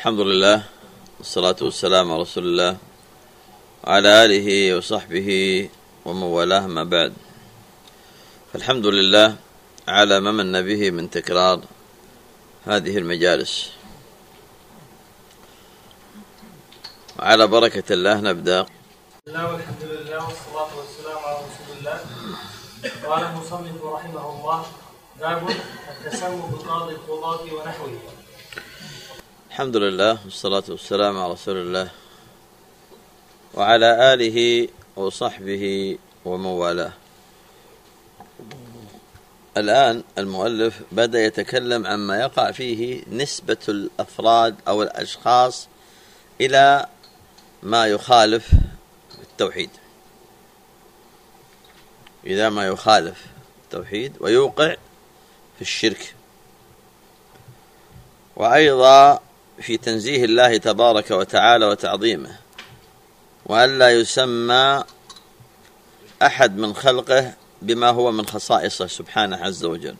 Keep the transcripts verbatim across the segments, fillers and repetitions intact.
الحمد لله والصلاة والسلام على رسول الله وعلى آله وصحبه ومن والاه، ما بعد. فالحمد لله على ما من به من تكرار هذه المجالس، وعلى بركة الله نبدأ. الله والحمد لله والصلاة والسلام على رسول الله. قال المصنف رحمه الله: باب التسمى بقاضي القضاة ونحوه. الحمد لله والصلاة والسلام على رسول الله وعلى آله وصحبه ومن والاه. الآن المؤلف بدأ يتكلم عما يقع فيه نسبة الأفراد أو الأشخاص إلى ما يخالف التوحيد، إذا ما يخالف التوحيد ويوقع في الشرك، وأيضا في تنزيه الله تبارك وتعالى وتعظيمه، وأن لا يسمى أحد من خلقه بما هو من خصائصه سبحانه عز وجل.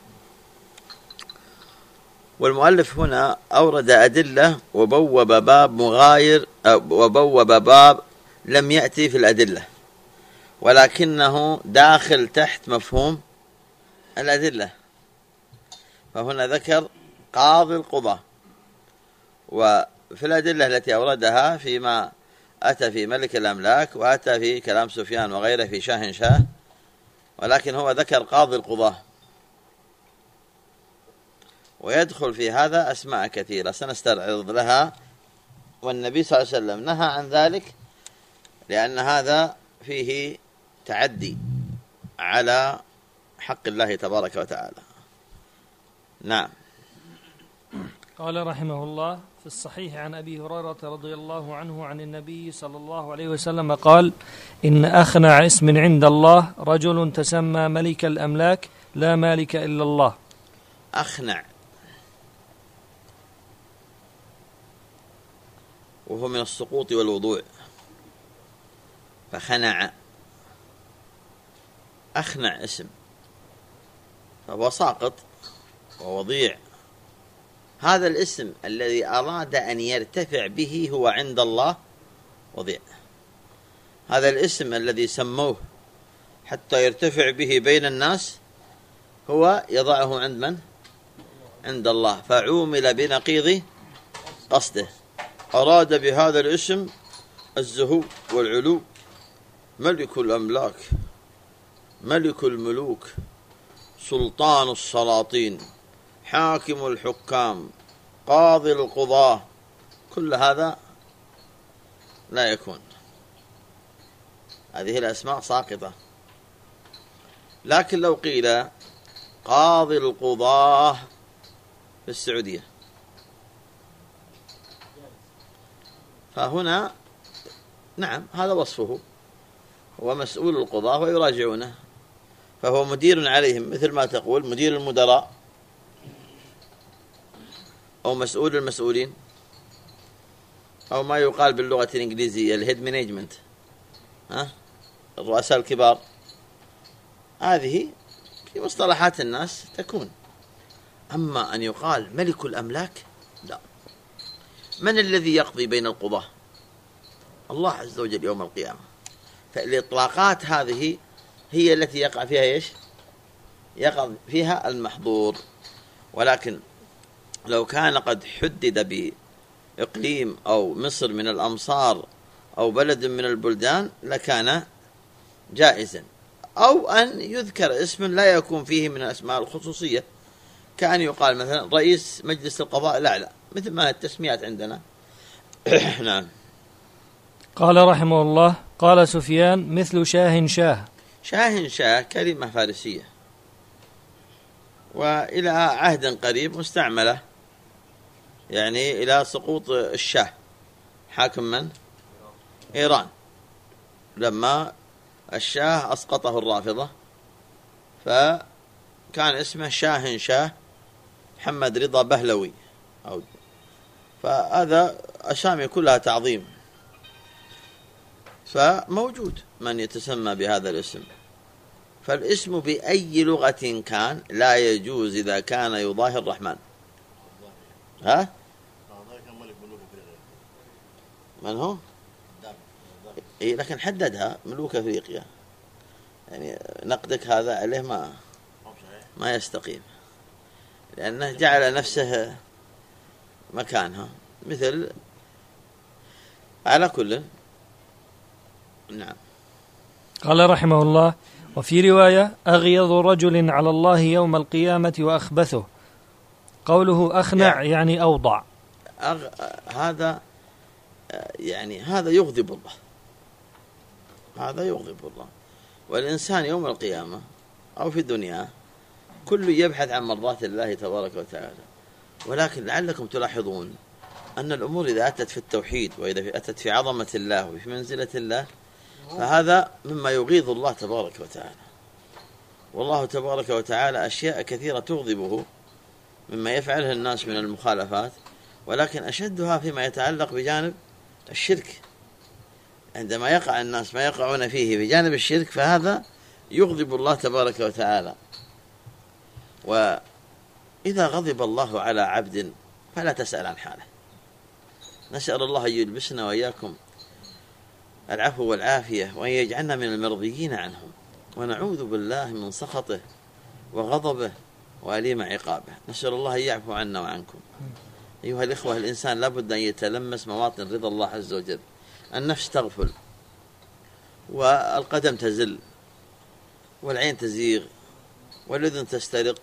والمؤلف هنا أورد أدلة وبوب باب مغاير وبوب باب لم يأتي في الأدلة، ولكنه داخل تحت مفهوم الأدلة. فهنا ذكر قاضي القضاة، وفي الأدلة التي أوردها فيما أتى في ملك الأملاك، وأتى في كلام سفيان وغيره في شاه شاه، ولكن هو ذكر قاضي القضاة، ويدخل في هذا أسماء كثيرة سنستعرض لها، والنبي صلى الله عليه وسلم نهى عن ذلك لأن هذا فيه تعدي على حق الله تبارك وتعالى. نعم. قال رحمه الله: في الصحيح عن أبي هريرة رضي الله عنه عن النبي صلى الله عليه وسلم قال: إن أخنع اسم عند الله رجل تسمى ملك الأملاك لا مالك إلا الله. أخنع وهو من السقوط والوضوع، فخنع، أخنع اسم، فهو ساقط ووضيع. هذا الاسم الذي أراد أن يرتفع به هو عند الله وضيع. هذا الاسم الذي سموه حتى يرتفع به بين الناس هو يضعه عند من؟ عند الله، فعومل بنقيض قصده. أراد بهذا الاسم الزهو والعلو، ملك الأملاك، ملك الملوك، سلطان السلاطين، حاكم الحكام، قاضي القضاة، كل هذا لا يكون. هذه الأسماء ساقطة. لكن لو قيل قاضي القضاة في السعودية، فهنا نعم هذا وصفه، هو مسؤول القضاة ويراجعونه، فهو مدير عليهم، مثل ما تقول مدير المدراء أو مسؤول المسؤولين، أو ما يقال باللغة الإنجليزية الهيد مانجمنت، ها، الرؤساء الكبار. هذه في مصطلحات الناس تكون. أما أن يقال ملك الأملاك، لا. من الذي يقضي بين القضاة؟ الله عز وجل يوم القيامة. فالإطلاقات هذه هي التي يقع فيها إيش؟ يقع فيها المحظور. ولكن لو كان قد حدد بإقليم أو مصر من الأمصار أو بلد من البلدان لكان جائزا، أو أن يذكر اسم لا يكون فيه من الأسماء الخصوصية، كأن يقال مثلا رئيس مجلس القضاء الأعلى، مثل ما التسميات عندنا. نعم. قال رحمه الله: قال سفيان: مثل شاه شاه. شاه شاه كلمة فارسية، وإلى عهد قريب مستعملة، يعني إلى سقوط الشاه حاكم من؟ إيران، لما الشاه أسقطه الرافضة، فكان اسمه شاه شاه محمد رضا بهلوي، أو فهذا أسامي كلها تعظيم، فموجود من يتسمى بهذا الاسم. فالاسم بأي لغة كان لا يجوز إذا كان يضاهي الرحمن. ها؟ من هو؟ إيه لكن حددها ملوك أفريقيا، يعني نقدك هذا عليه ما ما يستقيم، لأنه جعل نفسه مكانها مثل. على كل. نعم. قال رحمه الله: وفي رواية: أغيظ رجل على الله يوم القيامة وأخبثه. قوله أخنع يعني أوضع. أغ... هذا يعني هذا يغضب الله، هذا يغضب الله. والإنسان يوم القيامة أو في الدنيا كل يبحث عن مرضات الله تبارك وتعالى، ولكن لعلكم تلاحظون أن الأمور إذا أتت في التوحيد وإذا أتت في عظمة الله وفي منزلة الله فهذا مما يغيظ الله تبارك وتعالى. والله تبارك وتعالى أشياء كثيرة تغضبه مما يفعله الناس من المخالفات، ولكن أشدها فيما يتعلق بجانب الشرك. عندما يقع الناس ما يقعون فيه بجانب الشرك فهذا يغضب الله تبارك وتعالى. وإذا غضب الله على عبد فلا تسأل عن حاله. نسأل الله أن يلبسنا وإياكم العفو والعافية وأن يجعلنا من المرضيين عنهم، ونعوذ بالله من سخطه وغضبه وأليم عقابه. نسأل الله أن يعفو عنا وعنكم. أيها الإخوة، الإنسان لابد أن يتلمس مواطن رضا الله عز وجل. النفس تغفل، والقدم تزل، والعين تزيغ، والأذن تسترق،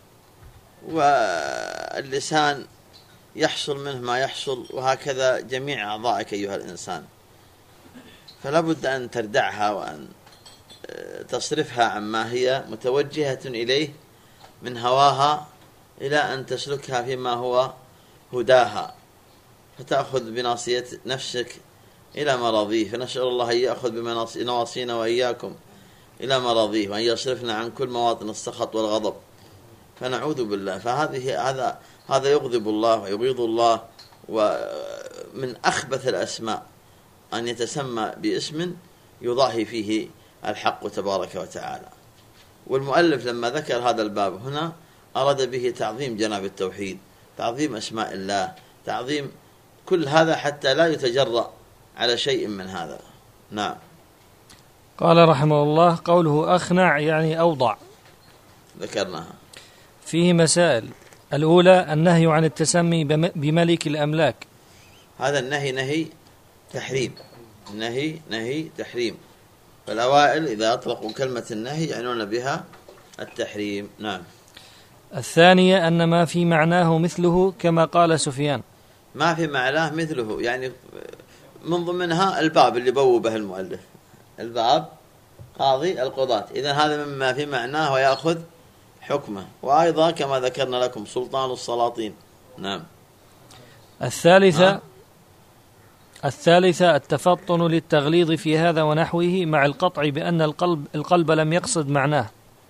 واللسان يحصل منه ما يحصل، وهكذا جميع أعضائك أيها الإنسان. فلا بد أن تردعها وأن تصرفها عما هي متوجهة إليه من هواها إلى أن تسلكها فيما هو هداها، فتأخذ بناصية نفسك إلى مراضيه. فنسأل الله أن يأخذ بنواصينا وإياكم إلى مراضيه، وأن يصرفنا عن كل مواطن السخط والغضب، فنعوذ بالله. فهذه هذا هذا يغضب الله ويغيظ الله. ومن أخبث الأسماء أن يتسمى باسم يضاهي فيه الحق تبارك وتعالى. والمؤلف لما ذكر هذا الباب هنا أراد به تعظيم جناب التوحيد، تعظيم أسماء الله، تعظيم كل هذا حتى لا يتجرأ على شيء من هذا. نعم. قال رحمه الله: قوله أخنع يعني أوضع، ذكرناها. فيه مسائل. الأولى النهي عن التسمي بملك الأملاك. هذا النهي نهي تحريم، نهي نهي تحريم. فالأوائل إذا أطلقوا كلمة النهي يعنون بها التحريم. نعم. الثانية أن ما في معناه مثله كما قال سفيان. ما في معناه مثله يعني من ضمنها الباب اللي بوبه المؤلف، الباب قاضي القضاة، إذن هذا مما في معناه ويأخذ حكمه. وأيضا كما ذكرنا لكم سلطان السلاطين. نعم. الثالثة آه. الثالثة التفطن للتغليظ في هذا ونحوه مع القطع بأن القلب القلب لم يقصد معناه.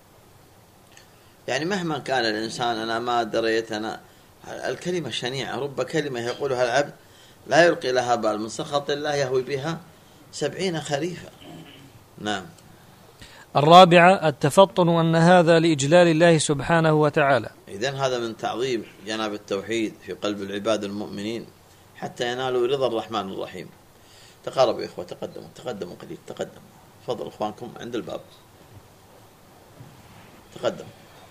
يعني مهما كان الإنسان أنا ما دريت، أنا الكلمة شنيعة، رب كلمة يقولها العبد لا يلقي لها بال، من سخط الله يهوي بها سبعين خريفا. نعم. الرابعة التفطن أن هذا لإجلال الله سبحانه وتعالى. إذن هذا من تعظيم جناب التوحيد في قلب العباد المؤمنين حتى ينالوا رضا الرحمن الرحيم. تقاربوا يا إخوة، تقدموا تقدموا قليل، تقدموا. تفضل إخوانكم عند الباب، تقدم.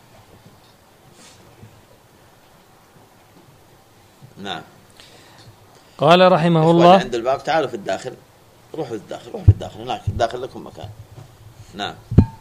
نعم. قال رحمه الله: عند الباب، تعالوا في الداخل، روحوا في الداخل، روحوا في الداخل، هناك الداخل لكم مكان. نعم.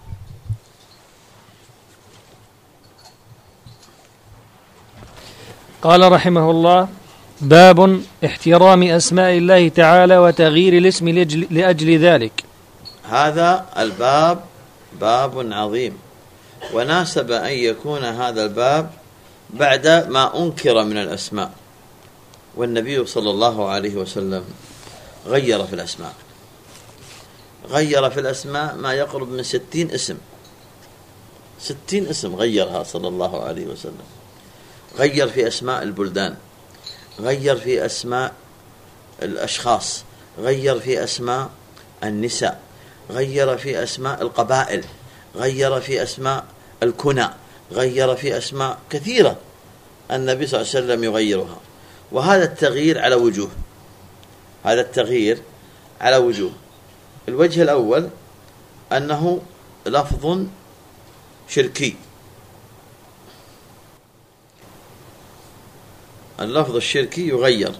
قال رحمه الله: باب احترام أسماء الله تعالى وتغيير الاسم لأجل ذلك. هذا الباب باب عظيم، وناسب أن يكون هذا الباب بعد ما أنكر من الأسماء. والنبي صلى الله عليه وسلم غير في الأسماء، غير في الأسماء ما يقرب من ستين اسم، ستين اسم غيرها صلى الله عليه وسلم. غير في أسماء البلدان، غير في أسماء الأشخاص، غير في أسماء النساء، غير في أسماء القبائل، غير في أسماء الكنى، غير في أسماء كثيرة النبي صلى الله عليه وسلم يغيرها. وهذا التغيير على وجوه. هذا التغيير على وجوه. الوجه الأول أنه لفظ شركي. اللفظ الشركي يغير،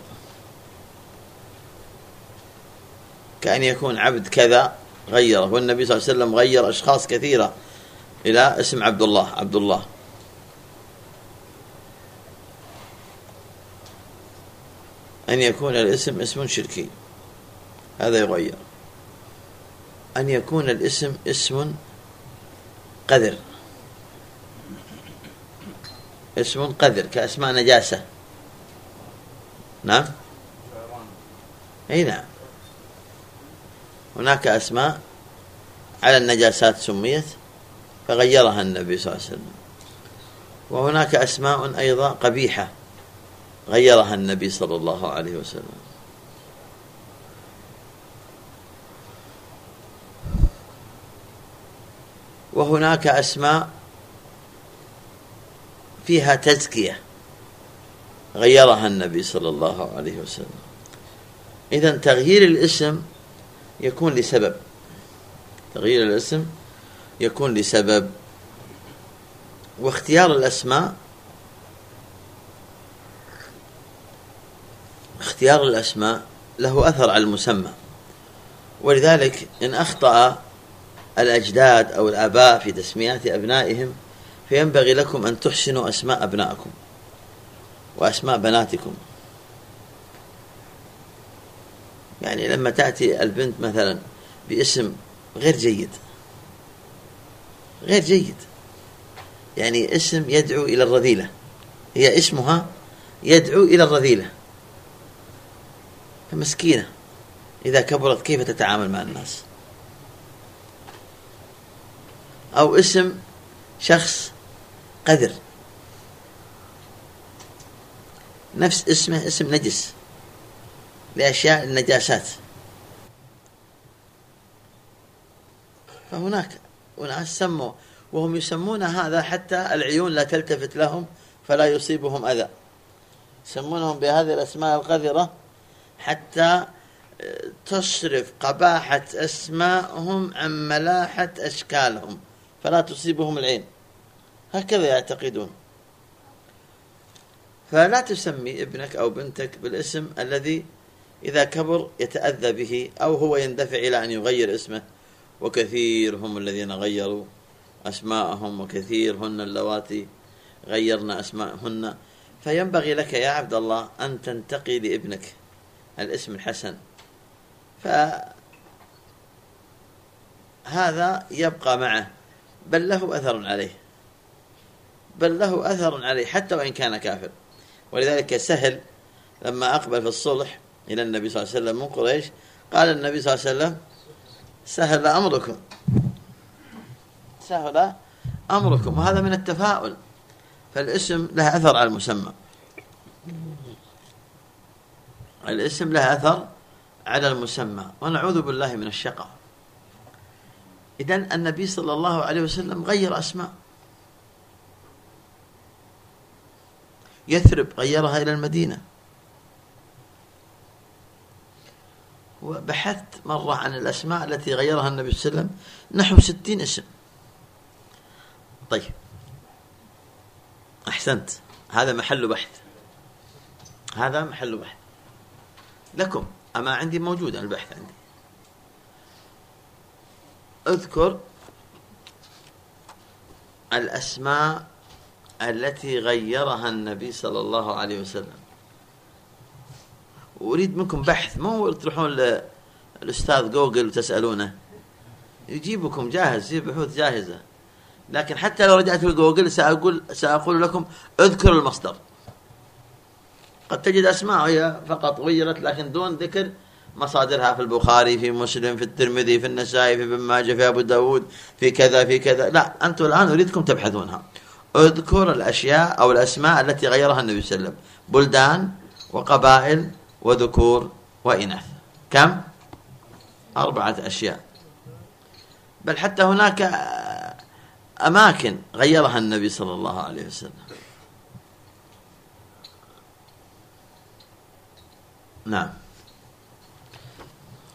كأن يكون عبد كذا غيره، والنبي صلى الله عليه وسلم غير أشخاص كثيرة إلى اسم عبد الله عبد الله. أن يكون الاسم اسم شركي هذا يغير. أن يكون الاسم اسم قذر، اسم قذر كأسماء نجاسة. نعم أي نعم، هناك أسماء على النجاسات سميت فغيرها النبي صلى الله عليه وسلم، وهناك أسماء أيضا قبيحة غيرها النبي صلى الله عليه وسلم. وهناك أسماء فيها تزكية غيرها النبي صلى الله عليه وسلم. إذن تغيير الاسم يكون لسبب، تغيير الاسم يكون لسبب. واختيار الأسماء اختيار الأسماء له أثر على المسمى، ولذلك إن أخطأ الأجداد أو الآباء في تسميات أبنائهم فينبغي لكم أن تحسنوا أسماء أبنائكم وأسماء بناتكم. يعني لما تأتي البنت مثلا باسم غير جيد غير جيد يعني اسم يدعو إلى الرذيلة، هي اسمها يدعو إلى الرذيلة، فمسكينة إذا كبرت كيف تتعامل مع الناس. أو اسم شخص قذر، نفس اسمه اسم نجس لأشياء النجاسات. فهناك وناس سموا وهم يسمون هذا حتى العيون لا تلتفت لهم فلا يصيبهم أذى، يسمونهم بهذه الأسماء القذرة حتى تصرف قباحة أسماءهم عن ملاحة أشكالهم فلا تصيبهم العين، هكذا يعتقدون. فلا تسمي ابنك أو بنتك بالاسم الذي إذا كبر يتأذى به أو هو يندفع إلى أن يغير اسمه، وكثير هم الذين غيروا أسماءهم وكثير هن اللواتي غيرن أسماءهن. فينبغي لك يا عبد الله أن تنتقي لابنك الاسم الحسن، فهذا يبقى معه بل له أثر عليه بل له أثر عليه حتى وإن كان كافر. ولذلك سهل لما أقبل في الصلح إلى النبي صلى الله عليه وسلم من قريش قال النبي صلى الله عليه وسلم سهل أمركم سهل أمركم، وهذا من التفاؤل. فالاسم له أثر على المسمى، الاسم له أثر على المسمى، ونعوذ بالله من الشقاء. إذن النبي صلى الله عليه وسلم غير أسماء. يثرب غيرها إلى المدينة. وبحثت مرة عن الأسماء التي غيرها النبي صلى الله عليه وسلم نحو ستين اسم. طيب أحسنت، هذا محل بحث هذا محل بحث لكم، أما عندي موجود البحث عندي. اذكر الأسماء التي غيرها النبي صلى الله عليه وسلم. أريد منكم بحث، ما هو تروحون للأستاذ جوجل وتسألونه، يجيبكم جاهز، يجيب بحوث جاهزة. لكن حتى لو رجعت في جوجل سأقول سأقول لكم اذكر المصدر. قد تجد أسماء هي فقط غيرت لكن دون ذكر مصادرها في البخاري في مسلم في الترمذي في النسائي في ابن ماجه في أبو داود في كذا في كذا. لا، أنتم الآن أريدكم تبحثونها. اذكر الأشياء أو الأسماء التي غيرها النبي صلى الله عليه وسلم، بلدان وقبائل وذكور وإناث. كم؟ أربعة أشياء. بل حتى هناك أماكن غيرها النبي صلى الله عليه وسلم. نعم.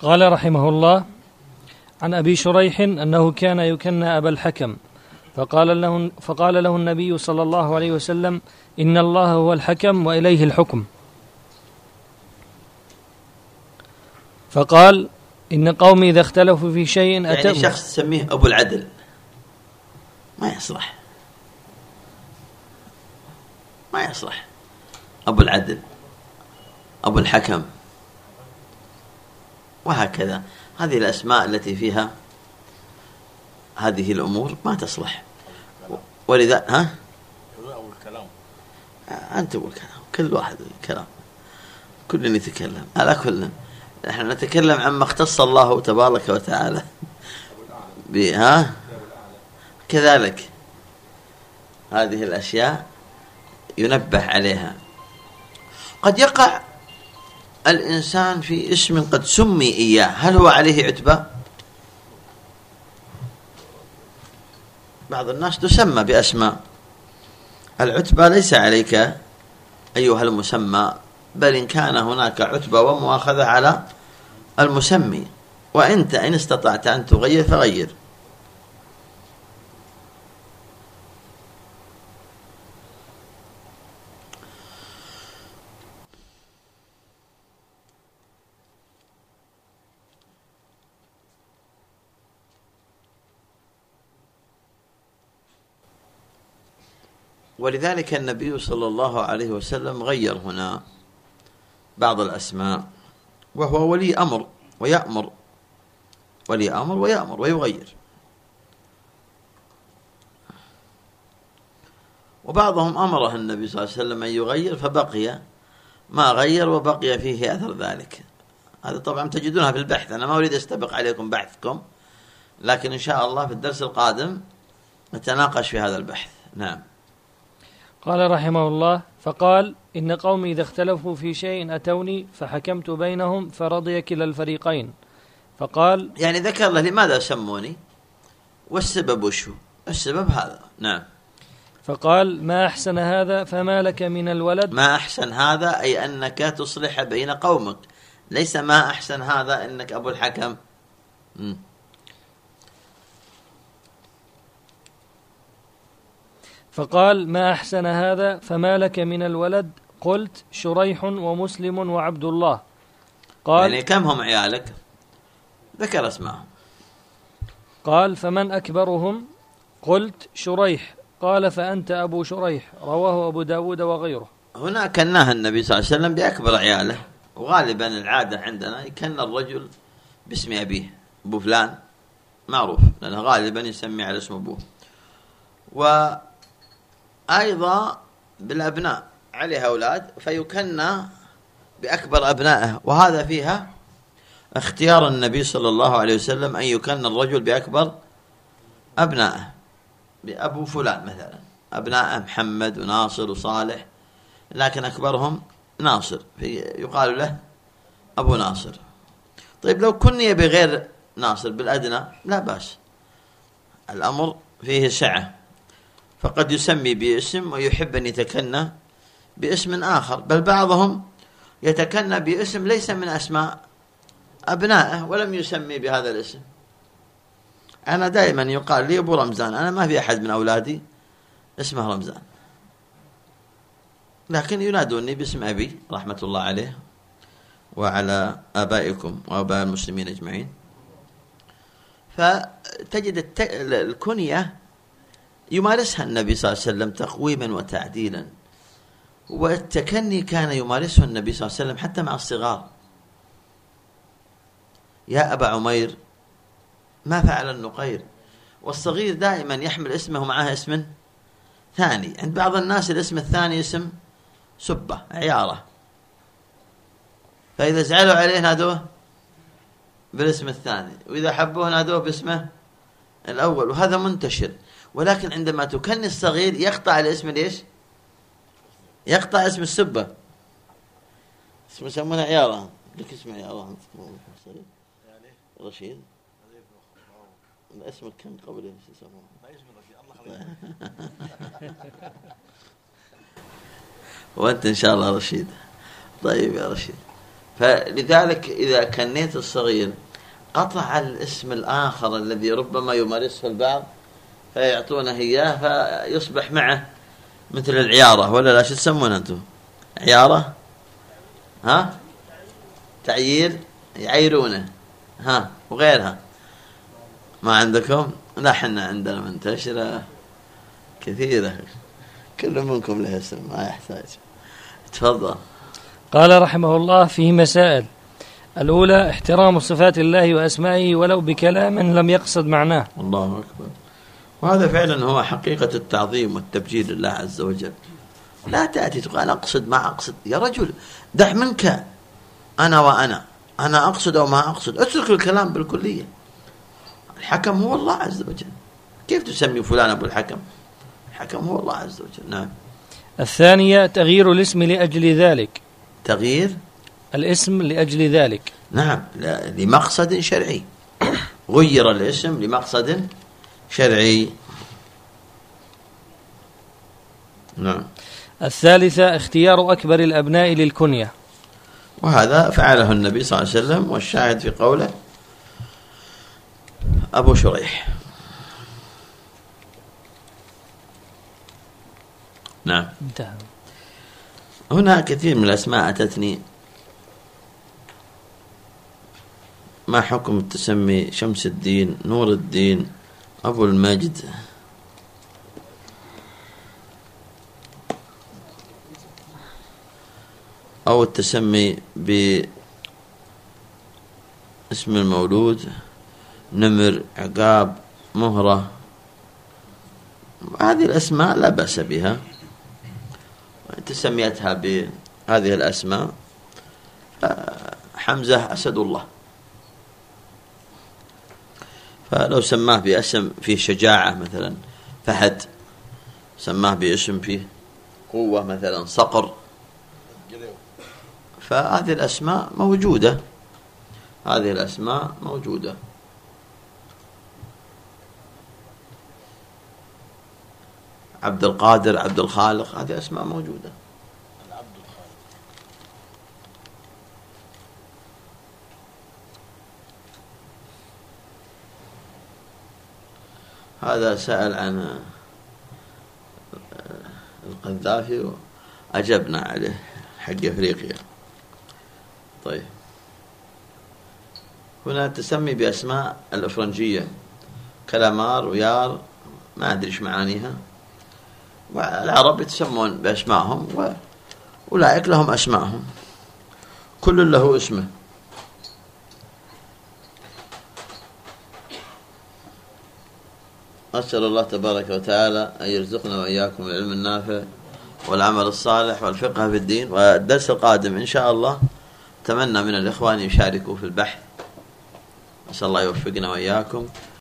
قال رحمه الله: عن أبي شريح أنه كان يكنى أبا الحكم، فقال له, فقال له النبي صلى الله عليه وسلم: إن الله هو الحكم وإليه الحكم. فقال: إن قومي إذا اختلفوا في شيء أتوا. يعني شخص تسميه أبو العدل ما يصلح، ما يصلح. أبو العدل، أبو الحكم، وهكذا. هذه الأسماء التي فيها هذه الأمور ما تصلح. ولذا ها أول الكلام أنت أول الكلام، كل واحد الكلام، كل يتكلم على كل. نحن نتكلم عما اختص الله تبارك وتعالى بها. كذلك هذه الأشياء ينبه عليها. قد يقع الإنسان في اسم قد سمي إياه، هل هو عليه عتبة؟ بعض الناس تسمى بأسماء، العتبة ليس عليك أيها المسمى، بل إن كان هناك عتبة ومؤاخذة على المسمي، وأنت إن استطعت أن تغير فغير. ولذلك النبي صلى الله عليه وسلم غير هنا بعض الأسماء، وهو ولي أمر ويأمر، ولي أمر ويأمر ويغير. وبعضهم أمره النبي صلى الله عليه وسلم أن يغير فبقي ما غير وبقي فيه أثر ذلك. هذا طبعا تجدونها في البحث، أنا ما أريد أستبق عليكم بحثكم، لكن إن شاء الله في الدرس القادم نتناقش في هذا البحث. نعم. قال رحمه الله: فقال: إن قومي إذا اختلفوا في شيء أتوني فحكمت بينهم فرضي كلا الفريقين. فقال، يعني ذكر له لماذا سموني والسبب وشو السبب هذا. نعم. فقال: ما أحسن هذا فما لك من الولد. ما أحسن هذا أي أنك تصلح بين قومك، ليس ما أحسن هذا أنك أبو الحكم. م. فقال: ما أحسن هذا فما لك من الولد. قلت: شريح ومسلم وعبد الله. قال: يعني كم هم عيالك؟ ذكر اسمائهم. قال: فمن أكبرهم؟ قلت: شريح. قال: فأنت أبو شريح. رواه أبو داود وغيره. هنا كناه النبي صلى الله عليه وسلم بأكبر عياله، وغالبا العادة عندنا يكن الرجل باسم أبيه، أبو فلان معروف، لأنه غالبا يسمي على اسم أبوه. وأيضا بالأبناء عليه أولاد فيكنى بأكبر أبنائه، وهذا فيها اختيار النبي صلى الله عليه وسلم أن يكن الرجل بأكبر أبنائه، بأبو فلان مثلا، أبناء محمد وناصر وصالح، لكن أكبرهم ناصر يقال له أبو ناصر. طيب لو كني بغير ناصر بالأدنى لا بأس، الأمر فيه سعة، فقد يسمي باسم ويحب أن يتكنى باسم آخر، بل بعضهم يتكنى باسم ليس من أسماء أبنائه ولم يسمي بهذا الاسم. أنا دائما يقال لي أبو رمزان، أنا ما في أحد من أولادي اسمه رمزان، لكن ينادوني باسم أبي رحمة الله عليه وعلى آبائكم وآباء المسلمين أجمعين. فتجد الكنية يمارسها النبي صلى الله عليه وسلم تقويما وتعديلا، والتكني كان يمارسه النبي صلى الله عليه وسلم حتى مع الصغار. يا أبا عمير ما فعل النقير، والصغير دائما يحمل اسمه معه اسم ثاني. عند بعض الناس الاسم الثاني اسم سبة عيارة، فإذا زعلوا عليه نادوه بالاسم الثاني، وإذا حبوه نادوه باسمه الأول، وهذا منتشر. ولكن عندما تكني الصغير يقطع الاسم ليش؟ يقطع اسم السبة، اسمه يسمونه عيارة. لك اسمه عيارة رشيد، اسمك كان قبل ايش يسمونه؟ وانت ان شاء الله رشيد. طيب يا رشيد، فلذلك إذا كنيت الصغير قطع الاسم الآخر الذي ربما يمارسه البعض فيعطونه إياه فيصبح معه مثل العيارة، ولا لا شو تسمونه أنتم؟ عيارة، ها، تعيير، يعيرونه، ها، وغيرها. ما عندكم؟ لا، حنا عندنا منتشرة كثيرة، كل منكم له اسم ما يحتاج. تفضل. قال رحمه الله: فيه مسائل. الأولى احترام صفات الله وأسمائه ولو بكلام لم يقصد معناه. الله أكبر. وهذا فعلا هو حقيقة التعظيم والتبجيل لله عز وجل. لا تأتي تقول أنا أقصد ما أقصد، يا رجل دع منك أنا وأنا، أنا أقصد أو ما أقصد، اترك الكلام بالكلية. الحكم هو الله عز وجل، كيف تسمي فلان أبو الحكم؟ الحكم هو الله عز وجل. نعم. الثانية تغيير الاسم لأجل ذلك. تغيير الاسم لأجل ذلك. نعم، لمقصد شرعي، غير الاسم لمقصد شرعي. نعم. الثالثة اختيار أكبر الأبناء للكنية، وهذا فعله النبي صلى الله عليه وسلم، والشاهد في قوله أبو شريح. نعم. انتهى. هنا كثير من الأسماء أتتني. ما حكم التسمي شمس الدين، نور الدين، أبو المجد؟ أو التسمي باسم المولود نمر، عقاب، مهرة. هذه الأسماء لا بأس بها، تسميتها بهذه الأسماء. حمزة أسد الله، فلو سماه باسم فيه شجاعة مثلا فهد، سماه باسم فيه قوة مثلا صقر، فهذه الأسماء موجودة، هذه الأسماء موجودة. عبد القادر، عبد الخالق، هذه أسماء موجودة. هذا سأل عن القذافي وأجبنا عليه حق أفريقيا. طيب، هنا تسمي بأسماء الأفرنجية كلامار ويار، ما أدري إيش معانيها، والعرب يتسمون بأسمائهم وأولئك لهم أسمائهم، كل له اسمه. أسأل الله تبارك وتعالى أن يرزقنا وإياكم العلم النافع والعمل الصالح والفقه في الدين. والدرس القادم إن شاء الله أتمنى من الإخوان يشاركوا في البحث. أسأل الله يوفقنا وإياكم.